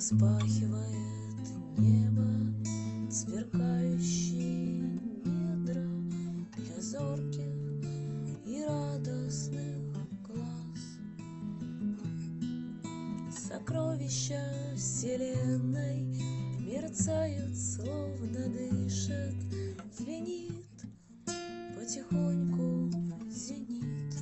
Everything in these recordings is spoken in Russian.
Распахивает небо сверкающие недра для зорких и радостных глаз. Сокровища вселенной мерцают, словно дышат, звенит потихоньку зенит.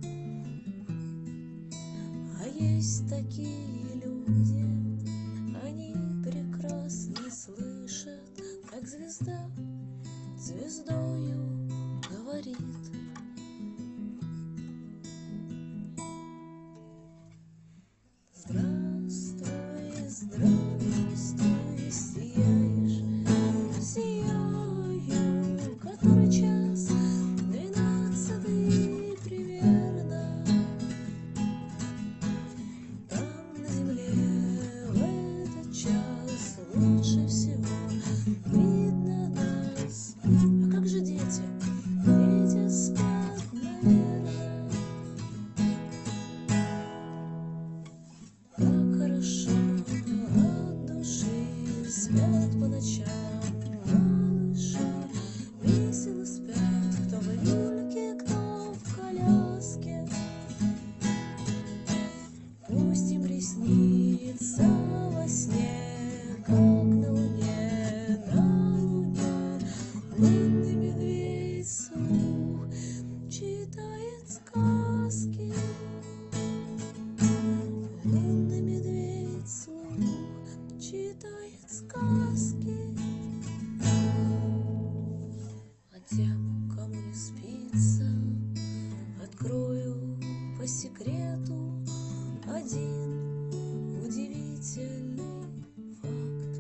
А есть такие люди, они прекрасно слышат, как звезда звездою говорит. Здравствуй, здравствуй, сияешь, сияю, который час 12 примерно. Там на земле в этот час лучше всего видно нас. А как же дети? Дети спят, наверное. Как хорошо от души спят по ночам малыши. Весело спят, кто в люльке, кто в коляске. Пусть им приснится во сне, как на луне, лунный медведь вслух читает сказки. Лунный медведь вслух читает сказки. А тем, кому не спится, открою по секрету один удивительный факт.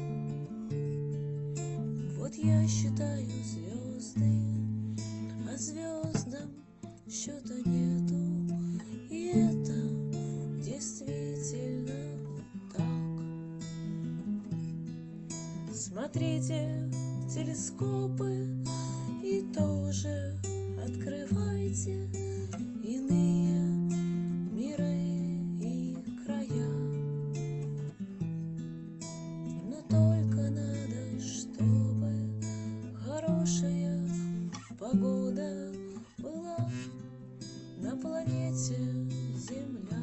Вот я считаю звезды, а звездам счета нету. И это действительно так. Смотрите в телескопы и тоже открывайте иные миры и края. Но только надо, чтобы хорошая погода была на планете Земля.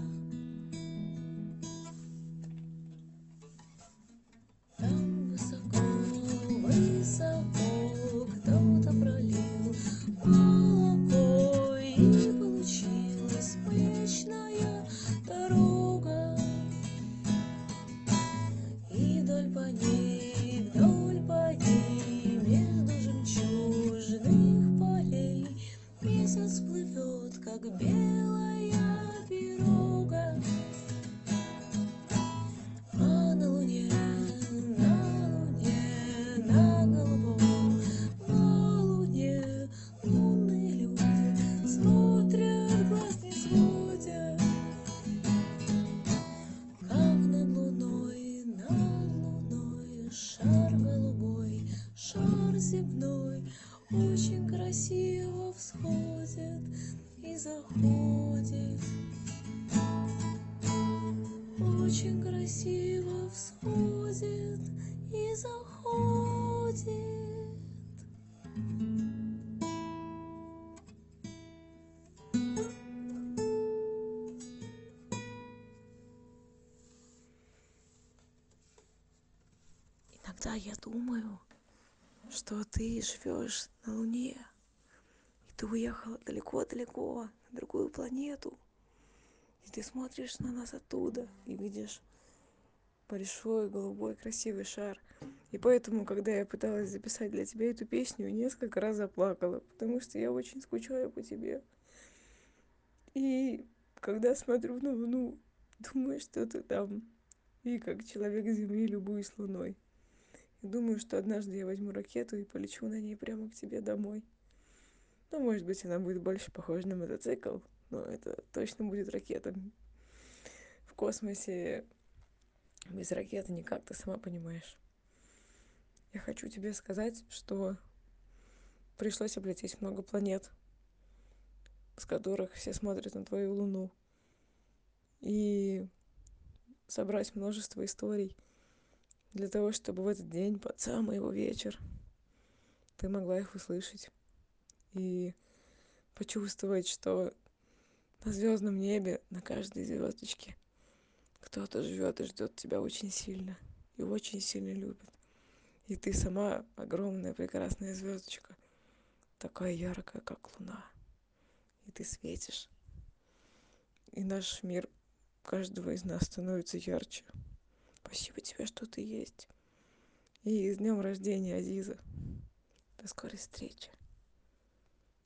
Там высоко, высоко кто-то пролил молоко, и получилась Млечная дорога. И вдоль по ней, между жемчужных полей месяц плывет, как белая пирога. А на луне, на голубом, на луне лунные люди смотрят, глаз не сводят, как над луной шар голубой, шар земной очень красиво всходит и заходит. Очень красиво всходит и заходит. Иногда я думаю, что ты живешь на Луне, и ты уехала далеко-далеко на другую планету, и ты смотришь на нас оттуда и видишь большой голубой красивый шар. И поэтому, когда я пыталась записать для тебя эту песню, несколько раз заплакала, потому что я очень скучаю по тебе. И когда смотрю на Луну, думаю, что ты там, и как человек Земли любуюсь Луной. И думаю, что однажды я возьму ракету и полечу на ней прямо к тебе домой. Ну, может быть, она будет больше похожа на мотоцикл, но это точно будет ракета. В космосе без ракеты никак, ты сама понимаешь. Я хочу тебе сказать, что пришлось облететь много планет, с которых все смотрят на твою Луну. И собрать множество историй для того, чтобы в этот день, под самый его вечер, ты могла их услышать и почувствовать, что на звездном небе, на каждой звездочке кто-то живет и ждет тебя очень сильно и очень сильно любит. И ты сама огромная прекрасная звездочка, такая яркая, как луна. И ты светишь. И наш мир каждого из нас становится ярче. Спасибо тебе, что ты есть. И с днем рождения, Азиза. До скорой встречи.